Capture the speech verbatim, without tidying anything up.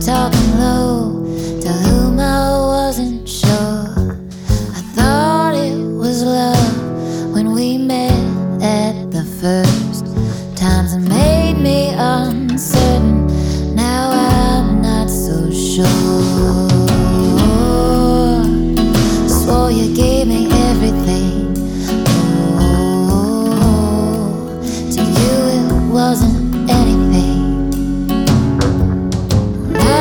talking low to whom I wasn't sure. I thought it was love when we met at the first. Times have made me uncertain, now I'm not so sure.